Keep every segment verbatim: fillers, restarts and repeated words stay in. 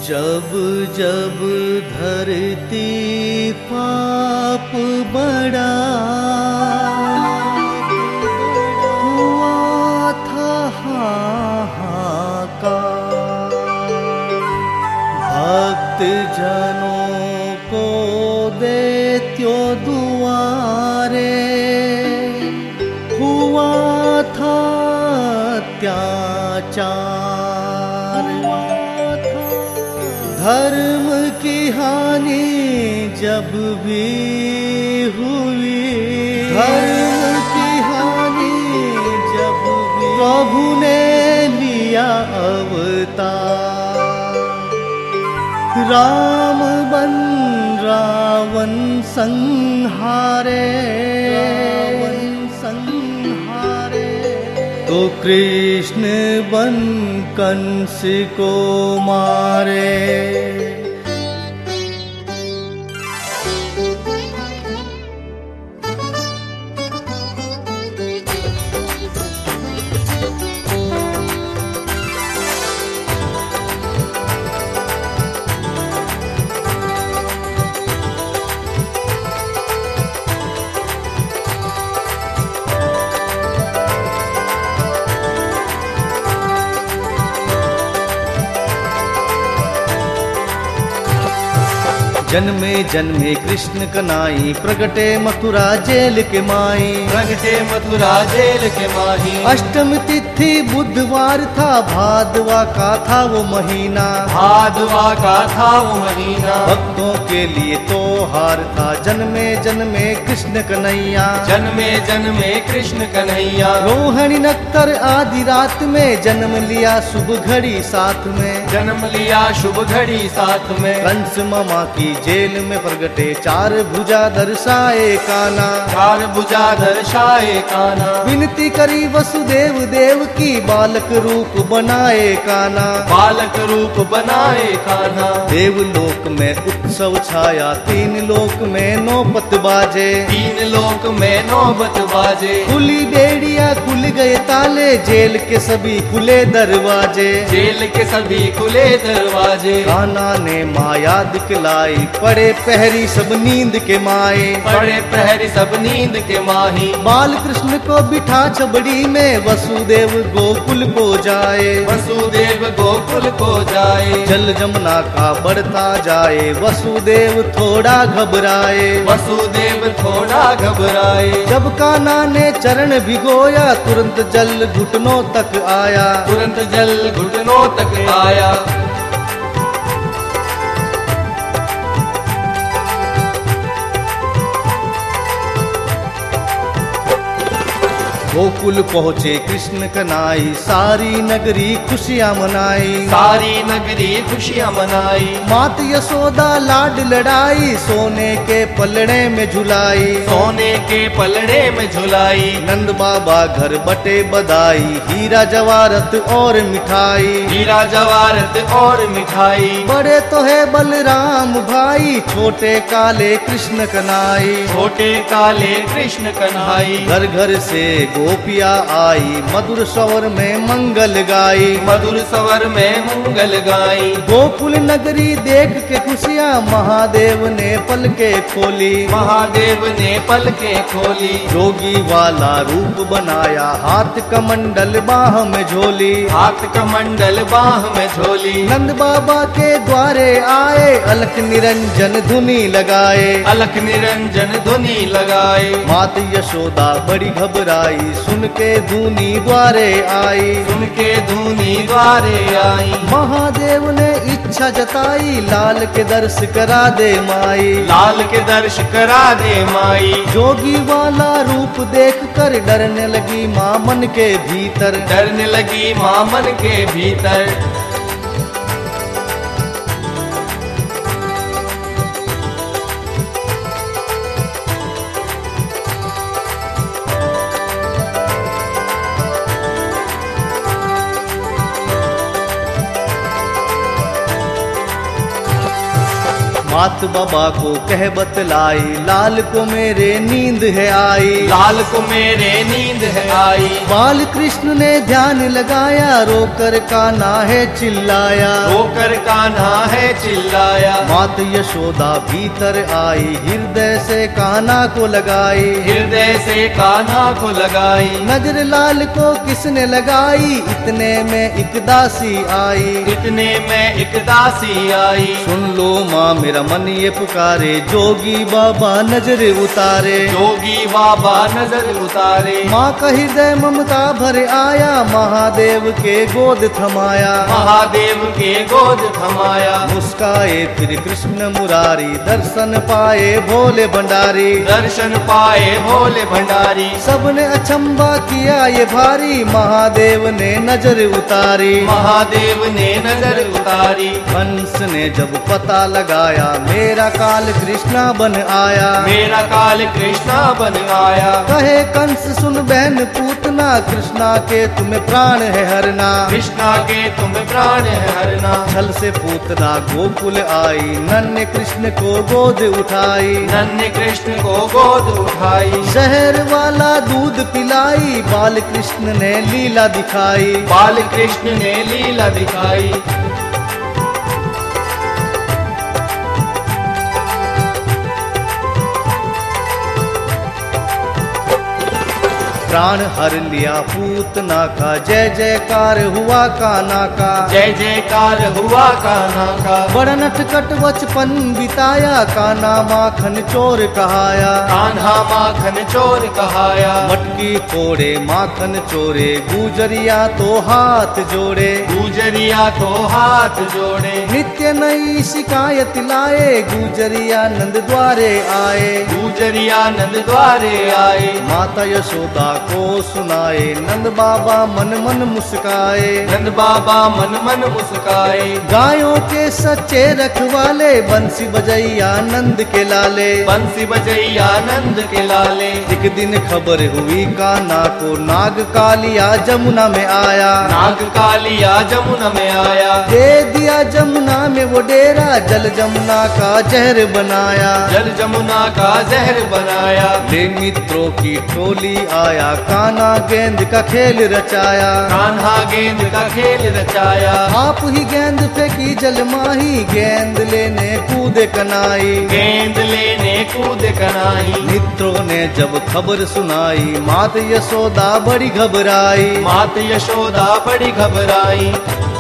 जब जब धरती पाप बड़ा हुआ था हाहाकार, भक्त जनों को दैत्यों दुआरे हुआ था अत्याचार। धर्म की हानि जब भी हुई, धर्म की हानि जब भी, प्रभु ने लिया अवतार। राम बन रावण संहारे, रावण संहारे, तो कृष्ण बन कंस को मारे। जन्मे जन्मे कृष्ण कनाई, प्रगटे मथुरा जेल के माई, प्रगटे मथुरा जेल के माही। अष्टम तिथि बुधवार था, भादवा का था वो महीना, भादवा का था वो महीना। भक्तों के लिए त्योहार था, जन्मे जन्मे कृष्ण कन्हैया, जन्मे जन्मे कृष्ण कन्हैया। रोहिणी नक्तर आधी रात में जन्म लिया, शुभ घड़ी साथ में जन्म लिया, शुभ घड़ी साथ में। कंस मामा की जेल में प्रगटे, चार भुजा दर्शाए काना, चार भुजा दर्शाए काना। विनती करी वसुदेव देव की, बालक रूप बनाए काना, बालक रूप बनाए काना। देवलोक में उत्सव छाया, तीन लोक में नौबत बाजे, तीन लोक में नौबत बाजे। खुली बेड़िया खुल गए ताले, जेल के सभी खुले दरवाजे, जेल के सभी खुले दरवाजे। काना ने माया दिखलाई, पड़े पहरी सब नींद के माए, पड़े प्रहरी सब नींद के माही। बाल कृष्ण को बिठा छबड़ी में, वसुदेव गोकुल को जाए, वसुदेव गोकुल को जाए। जल जमुना का बढ़ता जाए, वसुदेव थोड़ा घबराए, वसुदेव थोड़ा घबराए। जब कान्हा ने चरण भिगोया, तुरंत जल घुटनों तक आया, तुरंत जल घुटनों तक आया। गोकुल पहुँचे कृष्ण कन्हैया, सारी नगरी खुशियाँ मनाई, सारी नगरी खुशियाँ मनाई। मात यशोदा लाड लड़ाई, सोने के पलड़े में झुलाई, सोने के पलड़े में झुलाई। नंद बाबा घर बटे बधाई, हीरा जवाहरत और मिठाई, हीरा जवाहरत और मिठाई। बड़े तो है बलराम भाई, छोटे काले कृष्ण कन्हैया, छोटे काले कृष्ण कन्हैया। घर घर से गोपिया आई, मधुर स्वर में मंगल गाई, मधुर स्वर में मंगल गाई। गोकुल नगरी देख के खुशियाँ, महादेव ने पलके खोली, महादेव ने पलके खोली। जोगी वाला रूप बनाया, हाथ कमंडल बाह में झोली, हाथ कमंडल बाह में झोली। नंद बाबा के द्वारे आए, अलख निरंजन धुनी लगाए, अलख निरंजन धुनी लगाए। मात यशोदा बड़ी घबराई, सुन के धुनी द्वारे आई, सुन के धुनी द्वारे आई। महादेव ने इच्छा जताई, लाल के दर्श करा दे माई, लाल के दर्श करा दे माई। जोगी वाला रूप देख कर डरने लगी माँ मन के भीतर, डरने लगी माँ मन के भीतर। बात बाबा को कह बतलाई, लाल को मेरे नींद है आई। लाल को मेरे नींद है आई। बाल कृष्ण ने ध्यान लगाया, रोकर कान्हा है चिल्लाया। रोकर कान्हा है चिल्लाया। मात यशोदा भीतर आई, हृदय से कान्हा को लगाई। हृदय से कान्हा को लगाई। नजर लाल को किसने लगाई, इतने में एक दासी आई। इतने में एक दासी आई। सुन लो माँ मेरा मन ये पुकारे, जोगी बाबा नजर उतारे। जोगी बाबा नजर उतारे। माँ का हृदय ममता भर आया, महादेव के गोद थमाया। महादेव के गोद थमाया। मुस्काए फिर कृष्ण मुरारी, दर्शन पाए भोले भंडारी। दर्शन पाए भोले भंडारी। सबने अचंबा किया ये भारी, महादेव ने नजर उतारी। महादेव ने नजर उतारी। कंस ने जब पता लगाया, मेरा काल कृष्णा बन आया। मेरा काल कृष्णा बन आया। कहे कंस सुन बहन पूतना, कृष्णा के तुम्हें प्राण है हरना। कृष्णा के तुम्हें प्राण है हरना। छल से पूतना गोकुल आई, नन्हे कृष्ण को गोद उठाई। नन्हे कृष्ण को गोद उठाई। शहर वाला दूध पिलाई, बाल कृष्ण ने लीला दिखाई। बाल कृष्ण ने लीला दिखाई। प्राण हर लिया पूतना का, जय जयकार हुआ कान्हा का। जय जयकार हुआ कान्हा का। बड़ा नटखट बचपन बिताया, कान्हा माखन चोर कहाया। कान्हा माखन चोर कहाया। मटकी फोड़े माखन चोरे, गुजरिया तो हाथ जोड़े। गुजरिया तो हाथ जोड़े। नित्य नई शिकायत लाए, गुजरिया नंद द्वारे आए। गुजरिया नंद द्वारे आए। माता यशोदा को सुनाए, नंद बाबा मन मन मुस्काए। नंद बाबा मन मन मुस्काए। गायों के सच्चे रखवाले, बंसी बजैया नंद के लाले। बंसी बजैया नंद के लाले। एक दिन खबर हुई कान्हा को, नाग कालिया जमुना में आया। नाग कालिया जमुना में आया। दे दिया जमुना में वो डेरा, जल जमुना का जहर बनाया। जल जमुना का जहर बनाया। ले मित्रों की टोली आया, कान्हा गेंद का खेल रचाया। कान्हा गेंद का खेल रचाया। आप ही गेंद फेंकी जल माही, गेंद लेने कूदे कनाई। गेंद लेने कूद कनाई। मित्रों ने जब खबर सुनाई, मात यशोदा बड़ी घबराई। मात यशोदा बड़ी घबराई।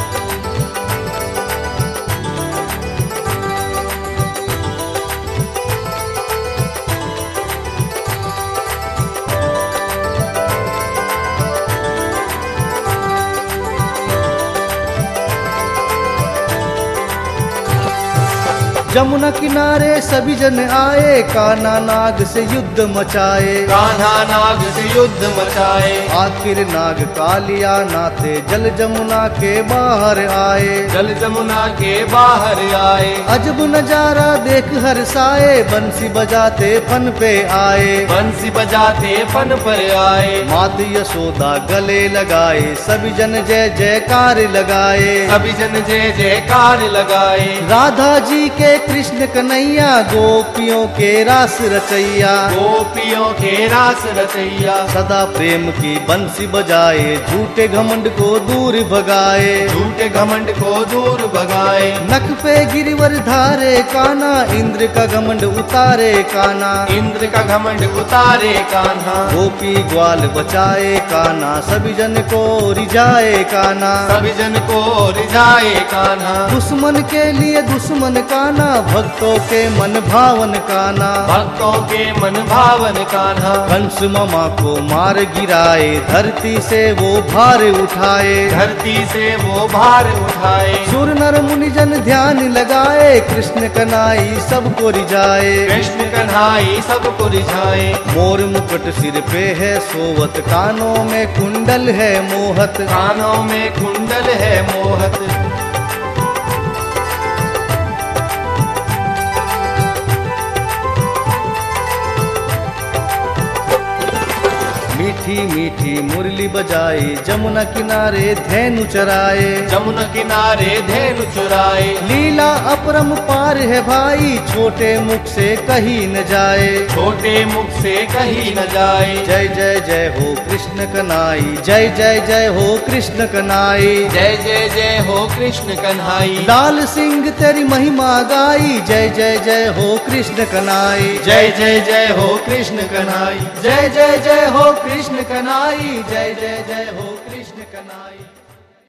जमुना किनारे सभी जन आए, कान्हा नाग से युद्ध मचाए। कान्हा नाग से युद्ध मचाए। आखिर नाग कालिया नाथे, जल जमुना के बाहर आए। जल जमुना के बाहर आए। अजब नजारा देख हर्षाए, बंसी बजाते फन पे आए। बंसी बजाते फन पर आए। मात यशोदा गले लगाए, सभी जन जय जयकार लगाए। सभी जन जय जयकार लगाए। राधा जी के कृष्ण कन्हैया, गोपियों के रास रचैया। गोपियों के रास रचैया। सदा प्रेम की बंसी बजाए, झूठे घमंड को दूर भगाए। झूठे घमंड को दूर भगाए। नख पे गिरिवर धारे कान्हा, इंद्र का घमंड उतारे कान्हा। इंद्र का घमंड उतारे कान्हा। गोपी ग्वाल बचाए कान्हा, सभी जन को रिझाए कान्हा। सभी जन को रिझाए कान्हा। दुश्मन के लिए दुश्मन कान्हा, भक्तों के मन भावन कान्हा। भक्तों के मन भावन कान्हा। कंस मामा को मार गिराए, धरती से वो भार उठाए। धरती से वो भार उठाए। सुर नर मुनि जन ध्यान लगाए, कृष्ण कन्हाई सबको रिझाए। कृष्ण कन्हाई सबको रिझाए। मोर मुकुट सिर पे है सोवत, कानों में कुंडल है मोहत। कानों में कुंडल है मोहत। मीठी मीठी मीठी मुरली बजाए, जमुना किनारे धेनु चराए। जमुना किनारे धेनु चुराए, लीला अपरम पार है भाई, छोटे मुख से कहीं न जाए। छोटे मुख से कहीं न जाए। जय जय जय हो कृष्ण कन्हाई, जय जय जय हो कृष्ण कन्हाई। जय जय जय हो कृष्ण कन्हाई। लाल सिंह तेरी महिमा गाई, जय जय जय हो कृष्ण कन्हाई। जय जय जय हो कृष्ण कन्हाई। जय जय जय हो कृष्ण कन्हाई, जय जय जय हो कृष्ण कन्हाई।